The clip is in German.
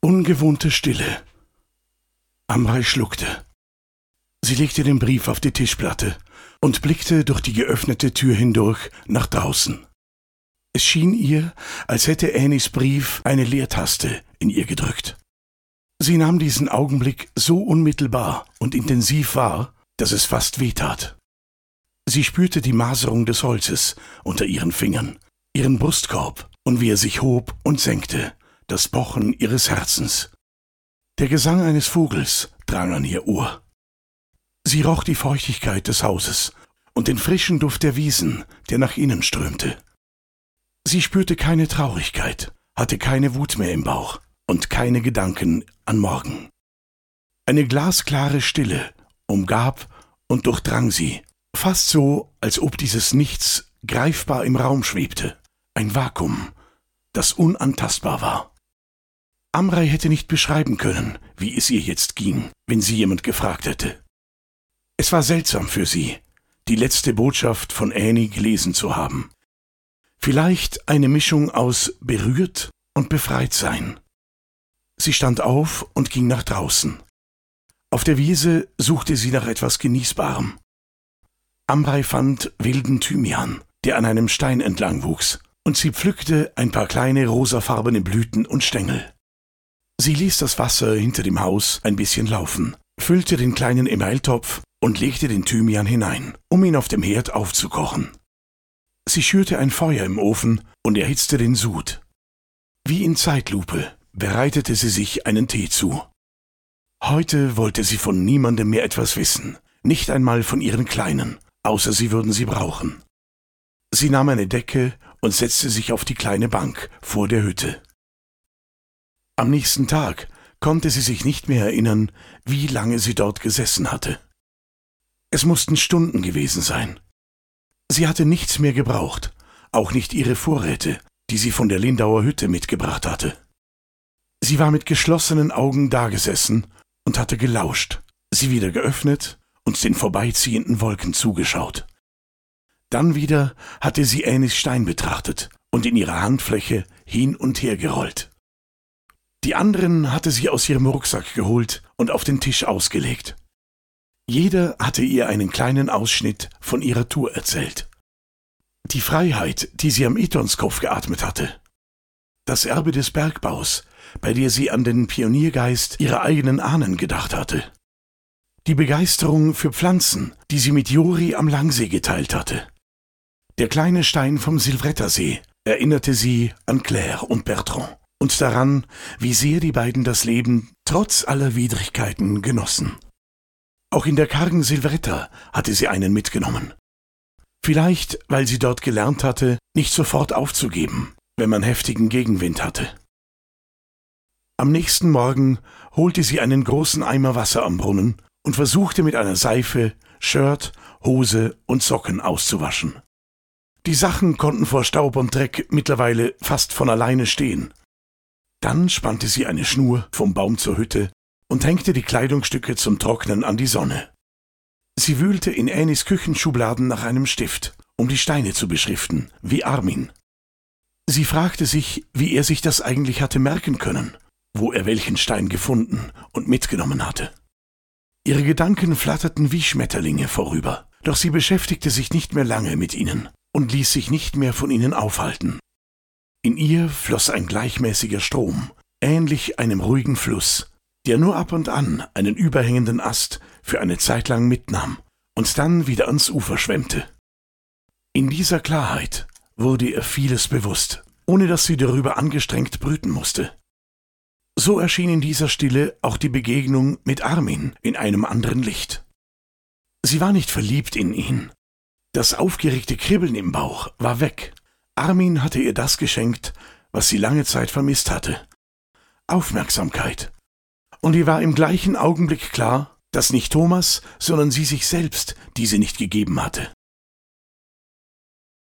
Ungewohnte Stille. Amrei schluckte. Sie legte den Brief auf die Tischplatte und blickte durch die geöffnete Tür hindurch nach draußen. Es schien ihr, als hätte Annies Brief eine Leertaste in ihr gedrückt. Sie nahm diesen Augenblick so unmittelbar und intensiv wahr, dass es fast wehtat. Sie spürte die Maserung des Holzes unter ihren Fingern, ihren Brustkorb und wie er sich hob und senkte, das Pochen ihres Herzens. Der Gesang eines Vogels drang an ihr Ohr. Sie roch die Feuchtigkeit des Hauses und den frischen Duft der Wiesen, der nach innen strömte. Sie spürte keine Traurigkeit, hatte keine Wut mehr im Bauch und keine Gedanken an morgen. Eine glasklare Stille umgab und durchdrang sie, fast so, als ob dieses Nichts greifbar im Raum schwebte, ein Vakuum, das unantastbar war. Amrei hätte nicht beschreiben können, wie es ihr jetzt ging, wenn sie jemand gefragt hätte. Es war seltsam für sie, die letzte Botschaft von Annie gelesen zu haben. Vielleicht eine Mischung aus berührt und befreit sein. Sie stand auf und ging nach draußen. Auf der Wiese suchte sie nach etwas Genießbarem. Amrei fand wilden Thymian, der an einem Stein entlang wuchs, und sie pflückte ein paar kleine rosafarbene Blüten und Stängel. Sie ließ das Wasser hinter dem Haus ein bisschen laufen, füllte den kleinen Emailtopf und legte den Thymian hinein, um ihn auf dem Herd aufzukochen. Sie schürte ein Feuer im Ofen und erhitzte den Sud. Wie in Zeitlupe bereitete sie sich einen Tee zu. Heute wollte sie von niemandem mehr etwas wissen, nicht einmal von ihren Kleinen, außer sie würden sie brauchen. Sie nahm eine Decke und setzte sich auf die kleine Bank vor der Hütte. Am nächsten Tag konnte sie sich nicht mehr erinnern, wie lange sie dort gesessen hatte. Es mussten Stunden gewesen sein. Sie hatte nichts mehr gebraucht, auch nicht ihre Vorräte, die sie von der Lindauer Hütte mitgebracht hatte. Sie war mit geschlossenen Augen dagesessen und hatte gelauscht, sie wieder geöffnet und den vorbeiziehenden Wolken zugeschaut. Dann wieder hatte sie Annies Stein betrachtet und in ihrer Handfläche hin und her gerollt. Die anderen hatte sie aus ihrem Rucksack geholt und auf den Tisch ausgelegt. Jeder hatte ihr einen kleinen Ausschnitt von ihrer Tour erzählt. Die Freiheit, die sie am Etonskopf geatmet hatte. Das Erbe des Bergbaus, bei der sie an den Pioniergeist ihrer eigenen Ahnen gedacht hatte. Die Begeisterung für Pflanzen, die sie mit Jori am Langsee geteilt hatte. Der kleine Stein vom Silvrettersee erinnerte sie an Claire und Bertrand und daran, wie sehr die beiden das Leben trotz aller Widrigkeiten genossen. Auch in der kargen Silvretta hatte sie einen mitgenommen. Vielleicht, weil sie dort gelernt hatte, nicht sofort aufzugeben, wenn man heftigen Gegenwind hatte. Am nächsten Morgen holte sie einen großen Eimer Wasser am Brunnen und versuchte mit einer Seife Shirt, Hose und Socken auszuwaschen. Die Sachen konnten vor Staub und Dreck mittlerweile fast von alleine stehen. Dann spannte sie eine Schnur vom Baum zur Hütte und hängte die Kleidungsstücke zum Trocknen an die Sonne. Sie wühlte in Annies Küchenschubladen nach einem Stift, um die Steine zu beschriften, wie Armin. Sie fragte sich, wie er sich das eigentlich hatte merken können, wo er welchen Stein gefunden und mitgenommen hatte. Ihre Gedanken flatterten wie Schmetterlinge vorüber, doch sie beschäftigte sich nicht mehr lange mit ihnen und ließ sich nicht mehr von ihnen aufhalten. In ihr floss ein gleichmäßiger Strom, ähnlich einem ruhigen Fluss, der nur ab und an einen überhängenden Ast für eine Zeit lang mitnahm und dann wieder ans Ufer schwemmte. In dieser Klarheit wurde ihr vieles bewusst, ohne dass sie darüber angestrengt brüten musste. So erschien in dieser Stille auch die Begegnung mit Armin in einem anderen Licht. Sie war nicht verliebt in ihn. Das aufgeregte Kribbeln im Bauch war weg. Armin hatte ihr das geschenkt, was sie lange Zeit vermisst hatte. Aufmerksamkeit. Und ihr war im gleichen Augenblick klar, dass nicht Thomas, sondern sie sich selbst diese nicht gegeben hatte.